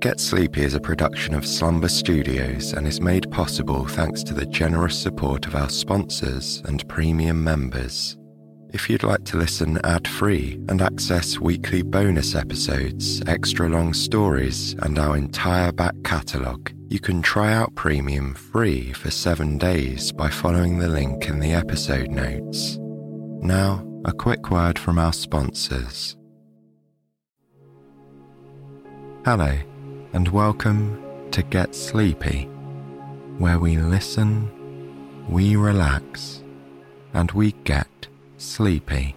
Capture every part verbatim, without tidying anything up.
Get Sleepy is a production of Slumber Studios and is made possible thanks to the generous support of our sponsors and premium members. If you'd like to listen ad-free and access weekly bonus episodes, extra long stories, and our entire back catalogue, you can try out Premium free for seven days by following the link in the episode notes. Now, a quick word from our sponsors. Hello, and welcome to Get Sleepy, where we listen, we relax, and we get sleepy.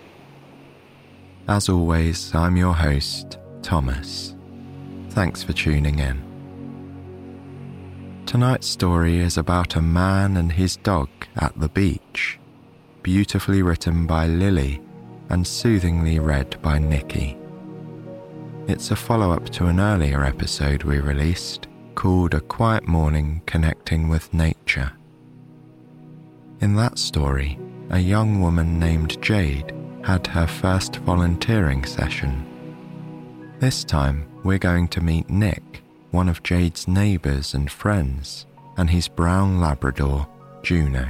As always, I'm your host, Thomas. Thanks for tuning in. Tonight's story is about a man and his dog at the beach, beautifully written by Lily and soothingly read by Nikki. It's a follow-up to an earlier episode we released called A Quiet Morning Connecting with Nature. In that story, a young woman named Jade had her first volunteering session. This time, we're going to meet Nick, one of Jade's neighbours and friends, and his brown Labrador, Juno.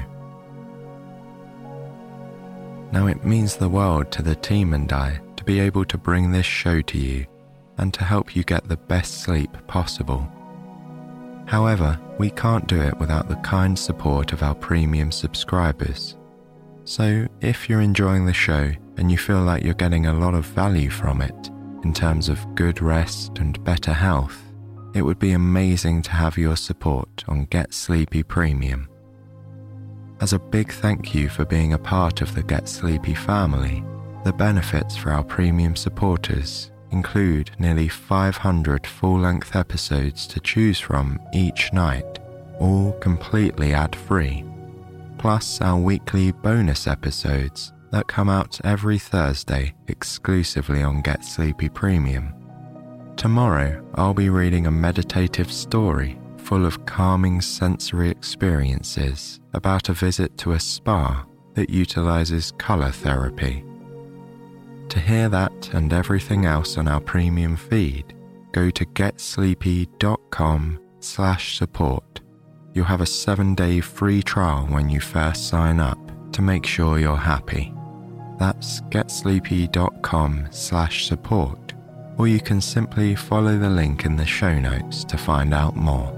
Now, it means the world to the team and I to be able to bring this show to you and to help you get the best sleep possible. However, we can't do it without the kind support of our premium subscribers. So, if you're enjoying the show and you feel like you're getting a lot of value from it, in terms of good rest and better health, it would be amazing to have your support on Get Sleepy Premium. As a big thank you for being a part of the Get Sleepy family, the benefits for our premium supporters include nearly five hundred full-length episodes to choose from each night, all completely ad-free, plus our weekly bonus episodes that come out every Thursday exclusively on Get Sleepy Premium. Tomorrow, I'll be reading a meditative story full of calming sensory experiences about a visit to a spa that utilizes color therapy. To hear that and everything else on our premium feed, go to getsleepy.com slash support. You'll have a seven-day free trial when you first sign up to make sure you're happy. That's getsleepy.com slash support, or you can simply follow the link in the show notes to find out more.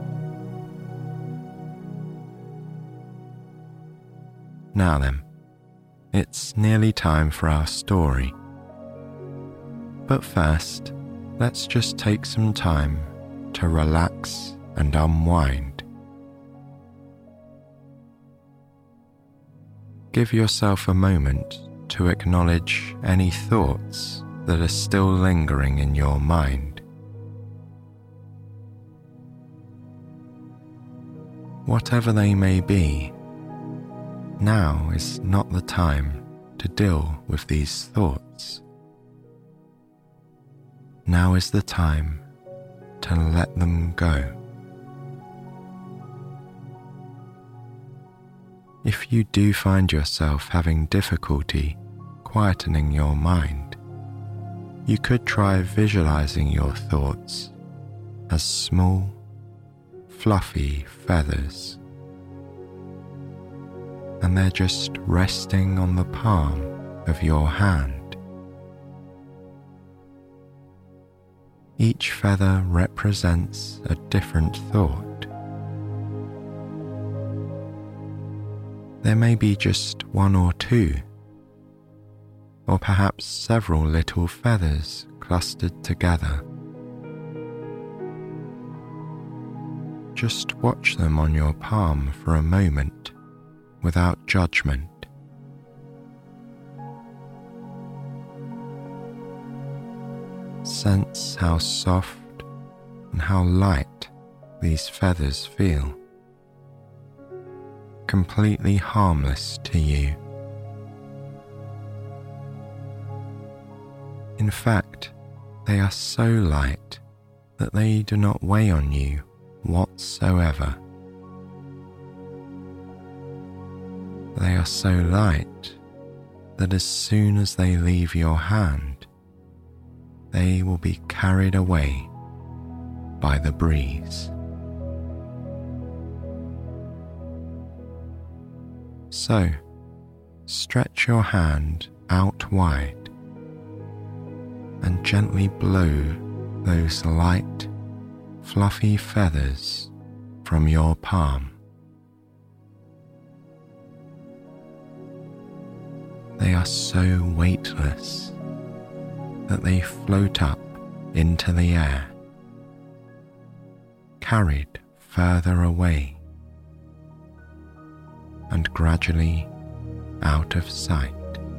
Now then, it's nearly time for our story. But first, let's just take some time to relax and unwind. Give yourself a moment to acknowledge any thoughts that are still lingering in your mind. Whatever they may be, now is not the time to deal with these thoughts. Now is the time to let them go. If you do find yourself having difficulty quietening your mind, you could try visualizing your thoughts as small, fluffy feathers, and they're just resting on the palm of your hand. Each feather represents a different thought. There may be just one or two, or perhaps several little feathers clustered together. Just watch them on your palm for a moment without judgment. Sense how soft and how light these feathers feel. Completely harmless to you. In fact, they are so light that they do not weigh on you whatsoever. They are so light that as soon as they leave your hand, they will be carried away by the breeze. So, stretch your hand out wide and gently blow those light, fluffy feathers from your palm. They are so weightless that they float up into the air, carried further away and gradually out of sight.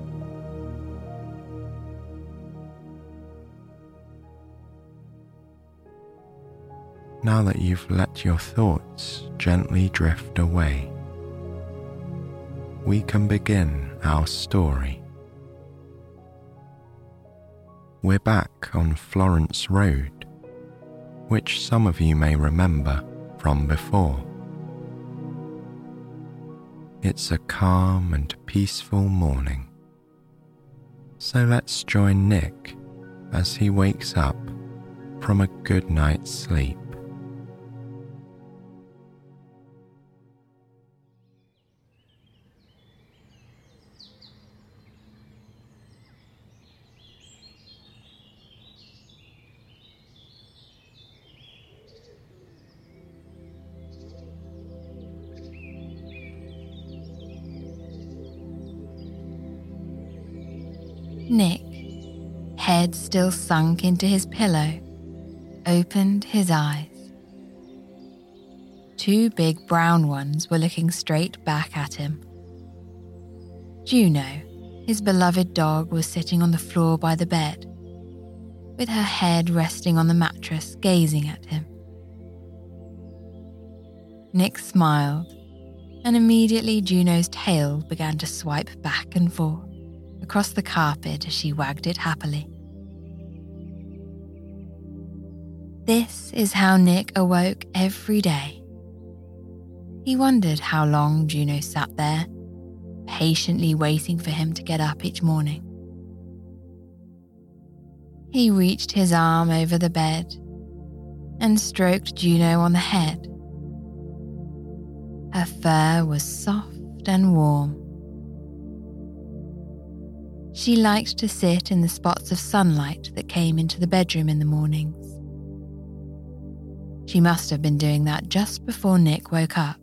Now that you've let your thoughts gently drift away, we can begin our story. We're back on Florence Road, which some of you may remember from before. It's a calm and peaceful morning, so let's join Nick as he wakes up from a good night's sleep. Nick, head still sunk into his pillow, opened his eyes. Two big brown ones were looking straight back at him. Juno, his beloved dog, was sitting on the floor by the bed, with her head resting on the mattress, gazing at him. Nick smiled, and immediately Juno's tail began to swipe back and forth across the carpet as she wagged it happily. This is how Nick awoke every day. He wondered how long Juno sat there, patiently waiting for him to get up each morning. He reached his arm over the bed and stroked Juno on the head. Her fur was soft and warm. She liked to sit in the spots of sunlight that came into the bedroom in the mornings. She must have been doing that just before Nick woke up.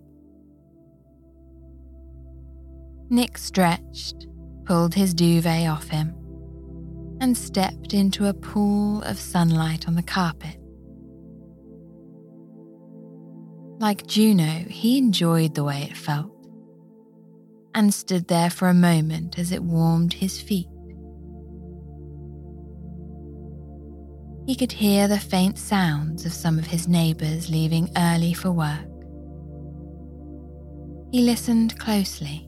Nick stretched, pulled his duvet off him, and stepped into a pool of sunlight on the carpet. Like Juno, he enjoyed the way it felt, and stood there for a moment as it warmed his feet. He could hear the faint sounds of some of his neighbours leaving early for work. He listened closely.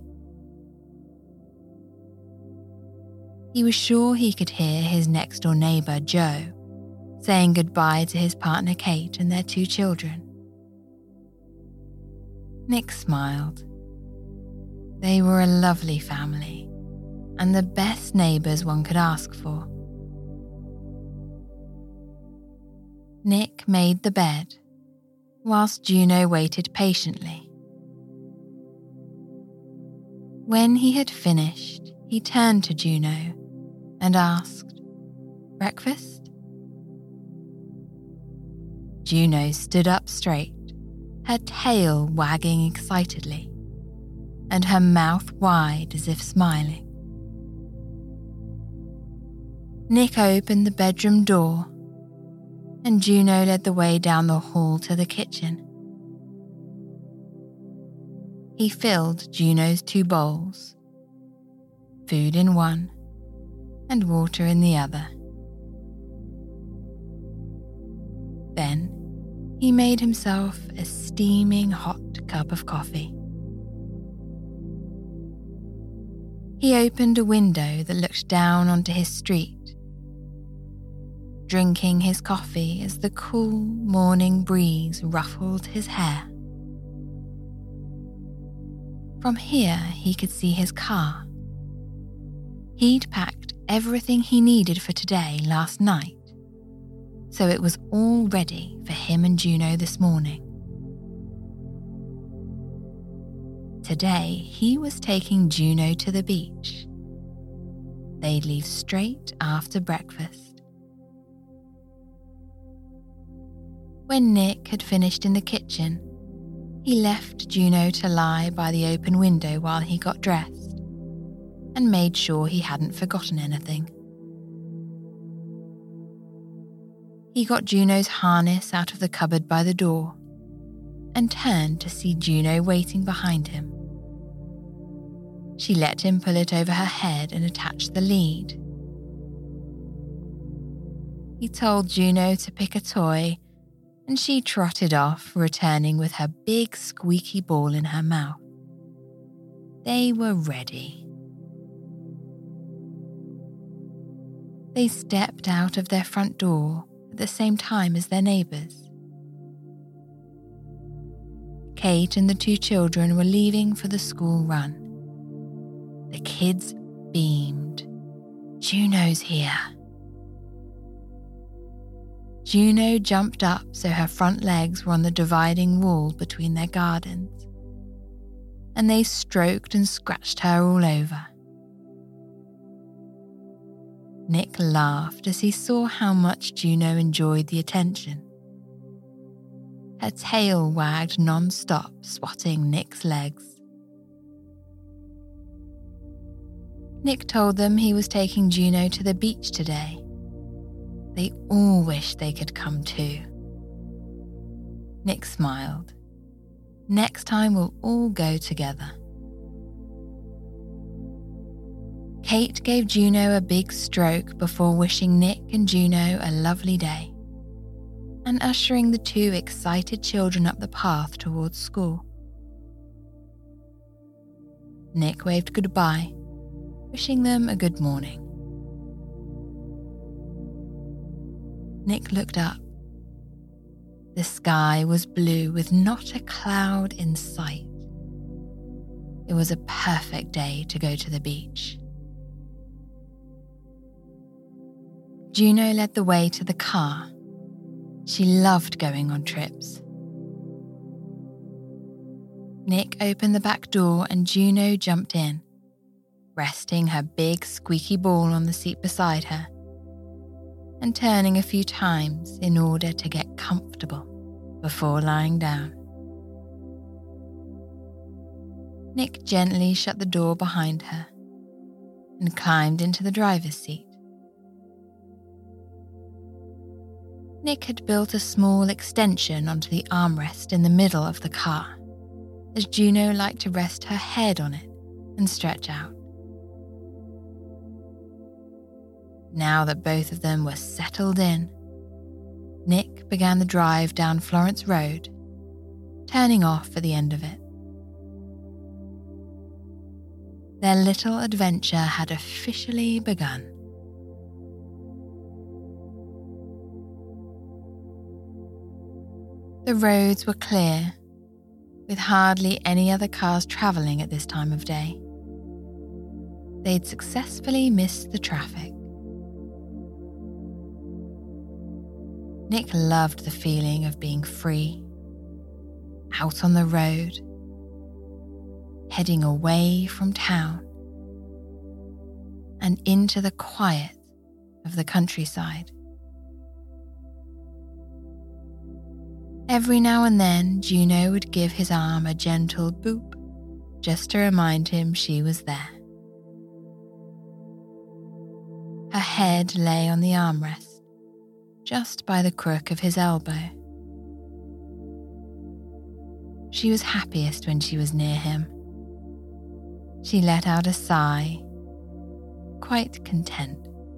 He was sure he could hear his next-door neighbour, Joe, saying goodbye to his partner Kate and their two children. Nick smiled. They were a lovely family, and the best neighbours one could ask for. Nick made the bed, whilst Juno waited patiently. When he had finished, he turned to Juno and asked, "Breakfast?" Juno stood up straight, her tail wagging excitedly, and her mouth wide as if smiling. Nick opened the bedroom door, and Juno led the way down the hall to the kitchen. He filled Juno's two bowls, food in one and water in the other. Then he made himself a steaming hot cup of coffee. He opened a window that looked down onto his street, drinking his coffee as the cool morning breeze ruffled his hair. From here, he could see his car. He'd packed everything he needed for today last night, so it was all ready for him and Juno this morning. Today, he was taking Juno to the beach. They'd leave straight after breakfast. When Nick had finished in the kitchen, he left Juno to lie by the open window while he got dressed and made sure he hadn't forgotten anything. He got Juno's harness out of the cupboard by the door and turned to see Juno waiting behind him. She let him pull it over her head and attach the lead. He told Juno to pick a toy, and she trotted off, returning with her big squeaky ball in her mouth. They were ready. They stepped out of their front door at the same time as their neighbours. Kate and the two children were leaving for the school run. The kids beamed. Juno's here. Juno jumped up so her front legs were on the dividing wall between their gardens, and they stroked and scratched her all over. Nick laughed as he saw how much Juno enjoyed the attention. Her tail wagged non-stop, swatting Nick's legs. Nick told them he was taking Juno to the beach today. They all wished they could come too. Nick smiled. Next time we'll all go together. Kate gave Juno a big stroke before wishing Nick and Juno a lovely day and ushering the two excited children up the path towards school. Nick waved goodbye, wishing them a good morning. Nick looked up. The sky was blue with not a cloud in sight. It was a perfect day to go to the beach. Juno led the way to the car. She loved going on trips. Nick opened the back door and Juno jumped in, resting her big squeaky ball on the seat beside her and turning a few times in order to get comfortable before lying down. Nick gently shut the door behind her and climbed into the driver's seat. Nick had built a small extension onto the armrest in the middle of the car, as Juno liked to rest her head on it and stretch out. Now that both of them were settled in, Nick began the drive down Florence Road, turning off at the end of it. Their little adventure had officially begun. The roads were clear, with hardly any other cars travelling at this time of day. They'd successfully missed the traffic. Nick loved the feeling of being free, out on the road, heading away from town and into the quiet of the countryside. Every now and then, Juno would give his arm a gentle boop, just to remind him she was there. Her head lay on the armrest, just by the crook of his elbow. She was happiest when she was near him. She let out a sigh, quite content.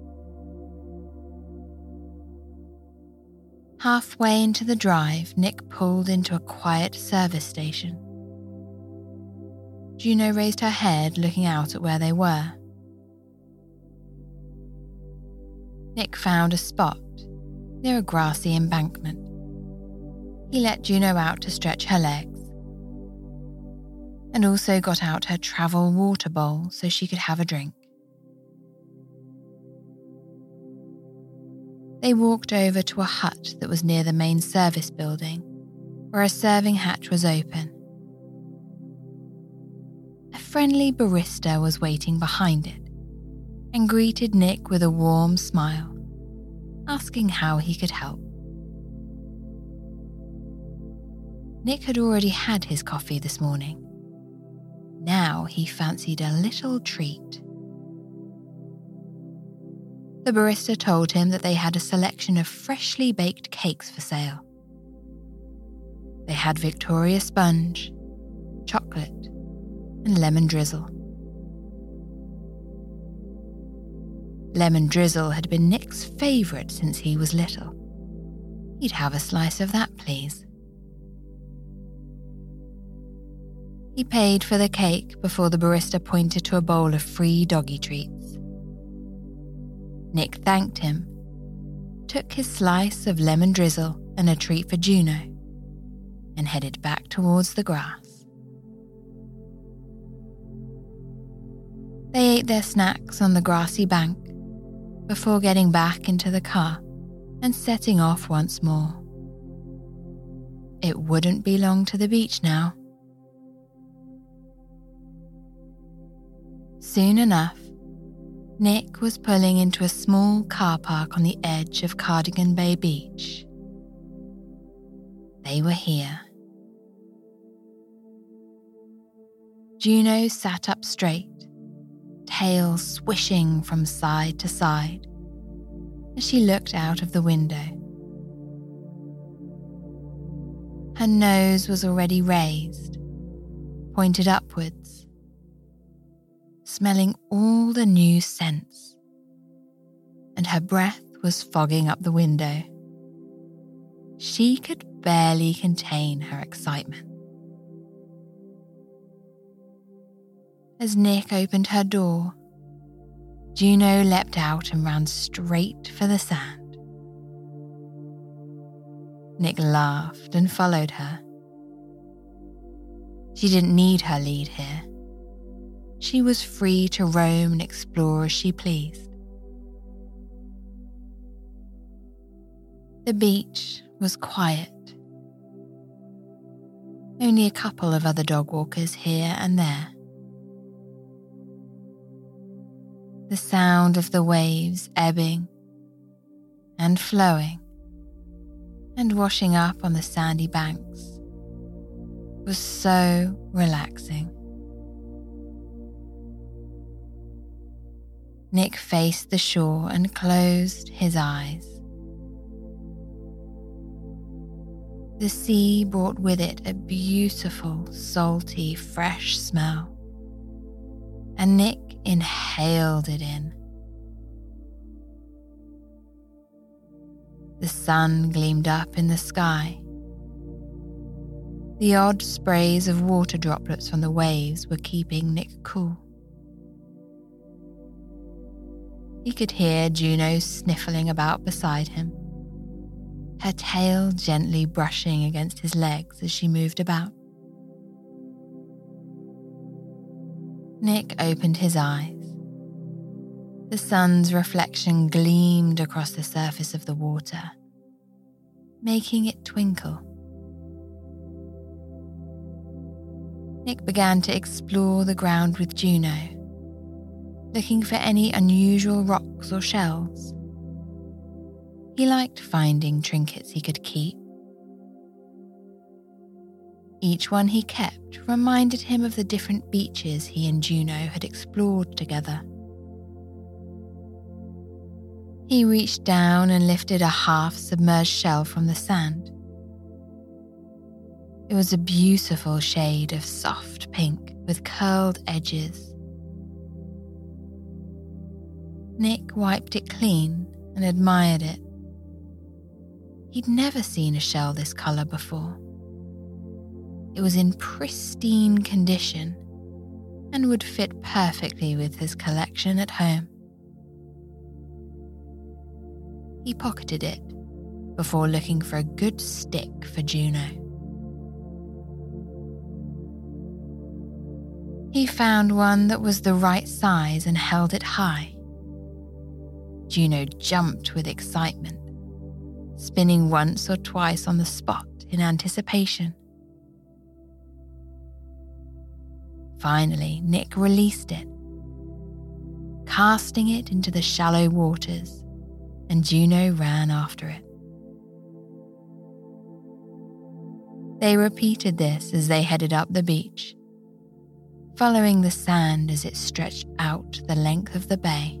Halfway into the drive, Nick pulled into a quiet service station. Juno raised her head, looking out at where they were. Nick found a spot near a grassy embankment. He let Juno out to stretch her legs and also got out her travel water bowl so she could have a drink. They walked over to a hut that was near the main service building, where a serving hatch was open. A friendly barista was waiting behind it and greeted Nick with a warm smile, asking how he could help. Nick had already had his coffee this morning. Now he fancied a little treat. The barista told him that they had a selection of freshly baked cakes for sale. They had Victoria sponge, chocolate, and lemon drizzle. Lemon drizzle had been Nick's favourite since he was little. He'd have a slice of that, please. He paid for the cake before the barista pointed to a bowl of free doggy treats. Nick thanked him, took his slice of lemon drizzle and a treat for Juno, and headed back towards the grass. They ate their snacks on the grassy bank before getting back into the car and setting off once more. It wouldn't be long to the beach now. Soon enough, Nick was pulling into a small car park on the edge of Cardigan Bay Beach. They were here. Juno sat up straight, tail swishing from side to side, as she looked out of the window. Her nose was already raised, pointed upwards, smelling all the new scents, and her breath was fogging up the window. She could barely contain her excitement. As Nick opened her door, Juno leapt out and ran straight for the sand. Nick laughed and followed her. She didn't need her lead here. She was free to roam and explore as she pleased. The beach was quiet. Only a couple of other dog walkers here and there. The sound of the waves ebbing and flowing and washing up on the sandy banks was so relaxing. Nick faced the shore and closed his eyes. The sea brought with it a beautiful, salty, fresh smell, and Nick inhaled it in. The sun gleamed up in the sky. The odd sprays of water droplets from the waves were keeping Nick cool. He could hear Juno sniffling about beside him, her tail gently brushing against his legs as she moved about. Nick opened his eyes. The sun's reflection gleamed across the surface of the water, making it twinkle. Nick began to explore the ground with Juno, looking for any unusual rocks or shells. He liked finding trinkets he could keep. Each one he kept reminded him of the different beaches he and Juno had explored together. He reached down and lifted a half-submerged shell from the sand. It was a beautiful shade of soft pink with curled edges. Nick wiped it clean and admired it. He'd never seen a shell this colour before. It was in pristine condition and would fit perfectly with his collection at home. He pocketed it before looking for a good stick for Juno. He found one that was the right size and held it high. Juno jumped with excitement spinning once or twice on the spot in anticipation. Finally, Nick released it, casting it into the shallow waters, and Juno ran after it. They repeated this as they headed up the beach, following the sand as it stretched out the length of the bay.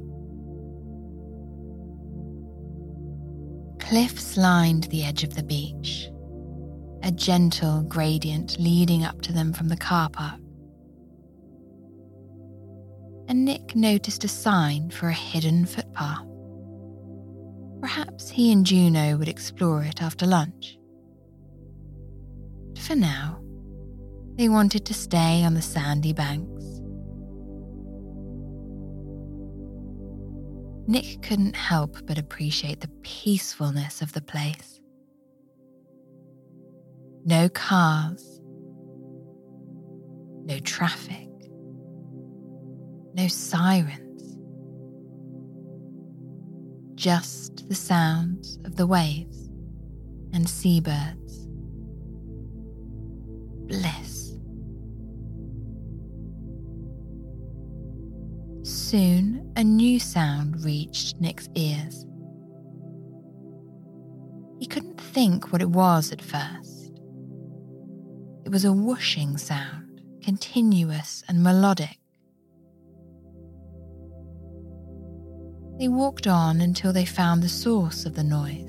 Cliffs lined the edge of the beach, a gentle gradient leading up to them from the car park. And Nick noticed a sign for a hidden footpath. Perhaps he and Juno would explore it after lunch. But for now, they wanted to stay on the sandy banks. Nick couldn't help but appreciate the peacefulness of the place. No cars, no traffic, no sirens, just the sounds of the waves and seabirds. Bliss. Soon, a new sound reached Nick's ears. He couldn't think what it was at first. It was a whooshing sound, continuous and melodic. They walked on until they found the source of the noise.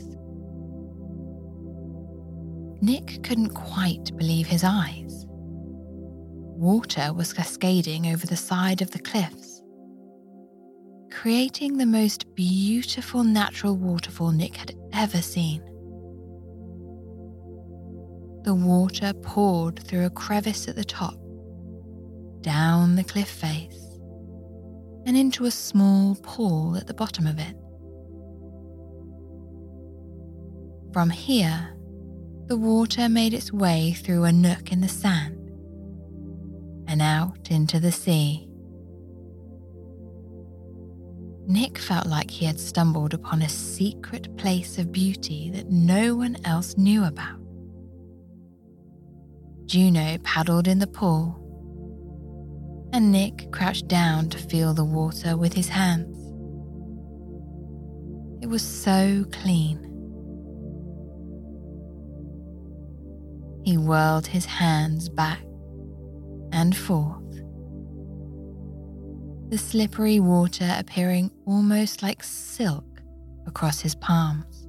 Nick couldn't quite believe his eyes. Water was cascading over the side of the cliffs, creating the most beautiful natural waterfall Nick had ever seen. The water poured through a crevice at the top, down the cliff face, and into a small pool at the bottom of it. From here, the water made its way through a nook in the sand and out into the sea. Nick felt like he had stumbled upon a secret place of beauty that no one else knew about. Juno paddled in the pool, and Nick crouched down to feel the water with his hands. It was so clean. He whirled his hands back and forth, the slippery water appearing almost like silk across his palms.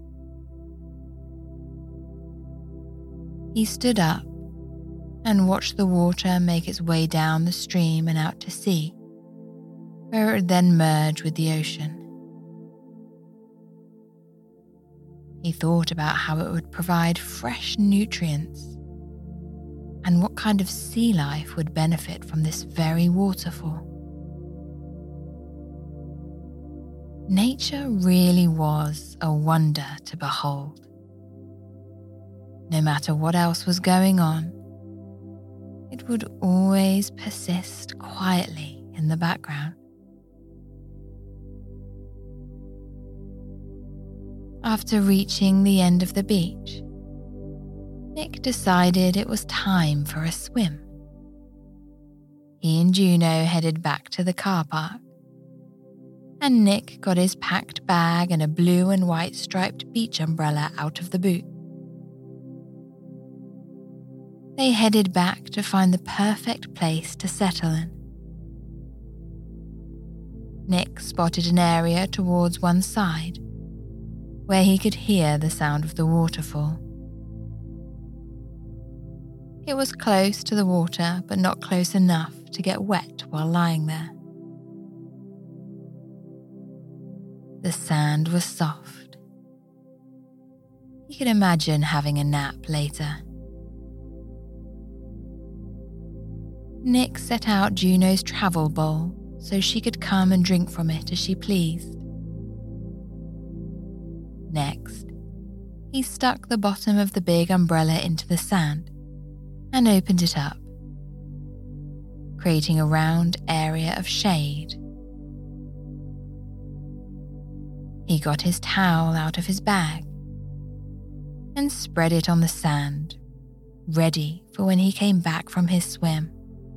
He stood up and watched the water make its way down the stream and out to sea, where it would then merge with the ocean. He thought about how it would provide fresh nutrients and what kind of sea life would benefit from this very waterfall. Nature really was a wonder to behold. No matter what else was going on, it would always persist quietly in the background. After reaching the end of the beach, Nick decided it was time for a swim. He and Juno headed back to the car park, and Nick got his packed bag and a blue and white striped beach umbrella out of the boot. They headed back to find the perfect place to settle in. Nick spotted an area towards one side, where he could hear the sound of the waterfall. It was close to the water, but not close enough to get wet while lying there. The sand was soft. He could imagine having a nap later. Nick set out Juno's travel bowl so she could come and drink from it as she pleased. Next, he stuck the bottom of the big umbrella into the sand and opened it up, creating a round area of shade. He got his towel out of his bag and spread it on the sand, ready for when he came back from his swim.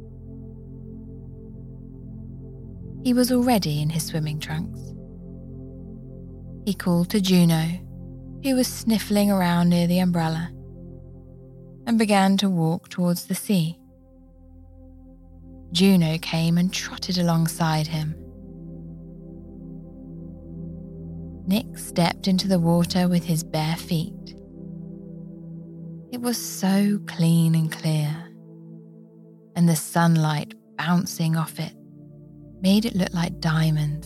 He was already in his swimming trunks. He called to Juno, who was sniffling around near the umbrella, and began to walk towards the sea. Juno came and trotted alongside him. Nick stepped into the water with his bare feet. It was so clean and clear, and the sunlight bouncing off it made it look like diamonds.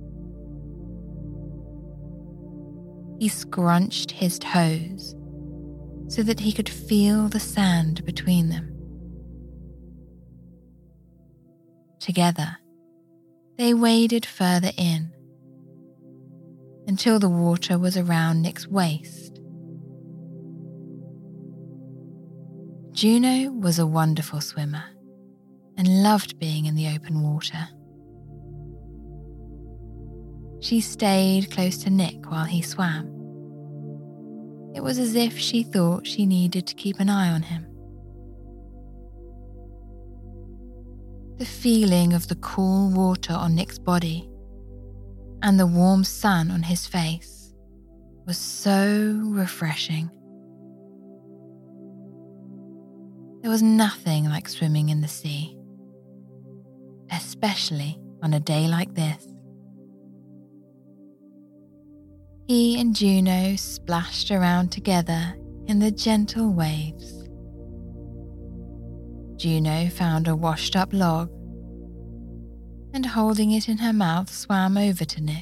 He scrunched his toes so that he could feel the sand between them. Together, they waded further in until the water was around Nick's waist. Juno was a wonderful swimmer and loved being in the open water. She stayed close to Nick while he swam. It was as if she thought she needed to keep an eye on him. The feeling of the cool water on Nick's body and the warm sun on his face was so refreshing. There was nothing like swimming in the sea, especially on a day like this. He and Juno splashed around together in the gentle waves. Juno found a washed-up log and, holding it in her mouth, swam over to Nick.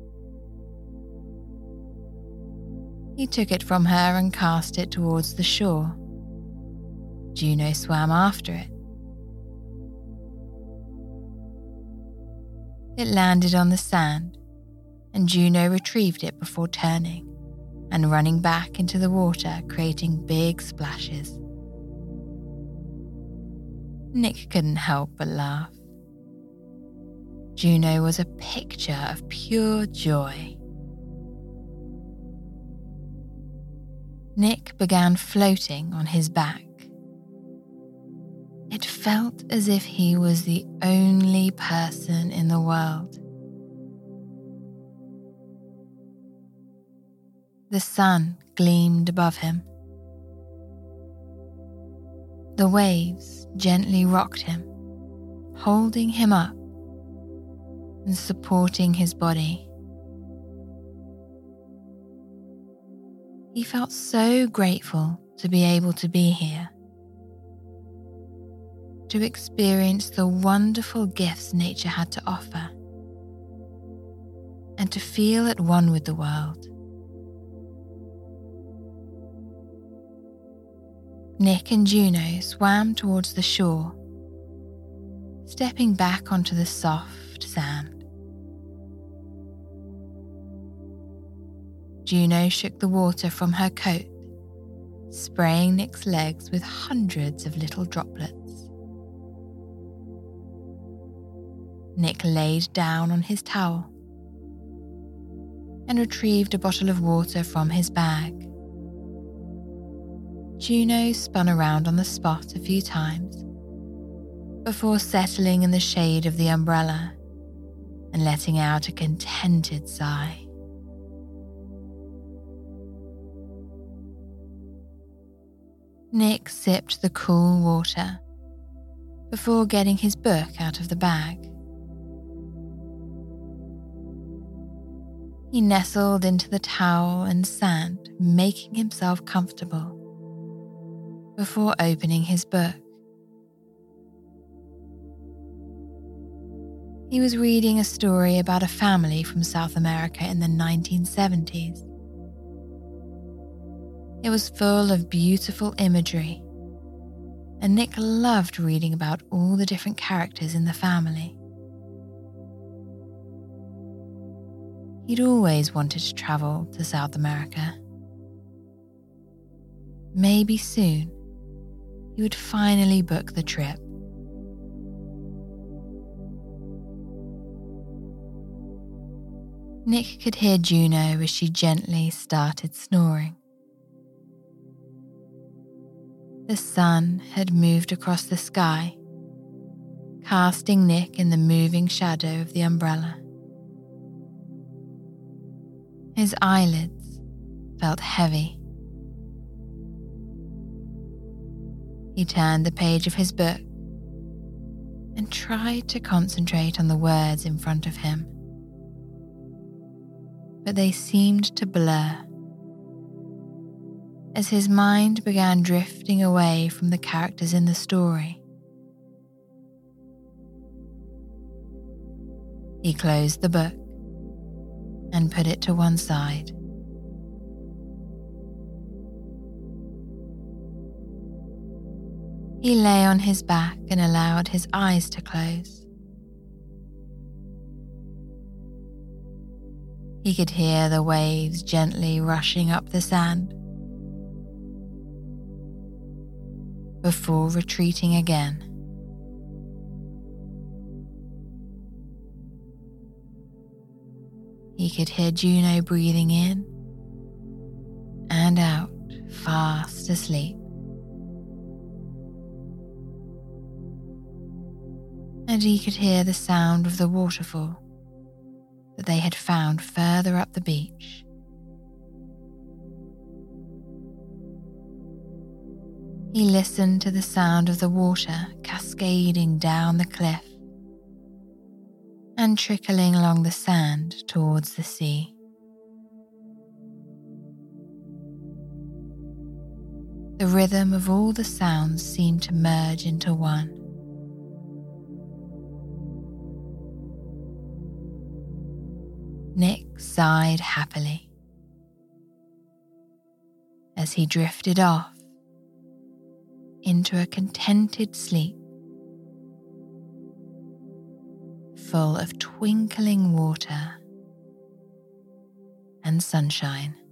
He took it from her and cast it towards the shore. Juno swam after it. It landed on the sand, and Juno retrieved it before turning and running back into the water, creating big splashes. Nick couldn't help but laugh. Juno was a picture of pure joy. Nick began floating on his back. It felt as if he was the only person in the world. The sun gleamed above him. The waves gently rocked him, holding him up and supporting his body. He felt so grateful to be able to be here, to experience the wonderful gifts nature had to offer, and to feel at one with the world. Nick and Juno swam towards the shore, stepping back onto the soft sand. Juno shook the water from her coat, spraying Nick's legs with hundreds of little droplets. Nick laid down on his towel and retrieved a bottle of water from his bag. Juno spun around on the spot a few times before settling in the shade of the umbrella and letting out a contented sigh. Nick sipped the cool water before getting his book out of the bag. He nestled into the towel and sand, making himself comfortable before opening his book. He was reading a story about a family from South America in the nineteen seventies. It was full of beautiful imagery, and Nick loved reading about all the different characters in the family. He'd always wanted to travel to South America. Maybe soon he would finally book the trip. Nick could hear Juno as she gently started snoring. The sun had moved across the sky, casting Nick in the moving shadow of the umbrella. His eyelids felt heavy. He turned the page of his book and tried to concentrate on the words in front of him, but they seemed to blur as his mind began drifting away from the characters in the story. He closed the book and put it to one side. He lay on his back and allowed his eyes to close. He could hear the waves gently rushing up the sand before retreating again. He could hear Juno breathing in and out, fast asleep. And he could hear the sound of the waterfall that they had found further up the beach. He listened to the sound of the water cascading down the cliff and trickling along the sand towards the sea. The rhythm of all the sounds seemed to merge into one. Nick sighed happily as he drifted off into a contented sleep, full of twinkling water and sunshine.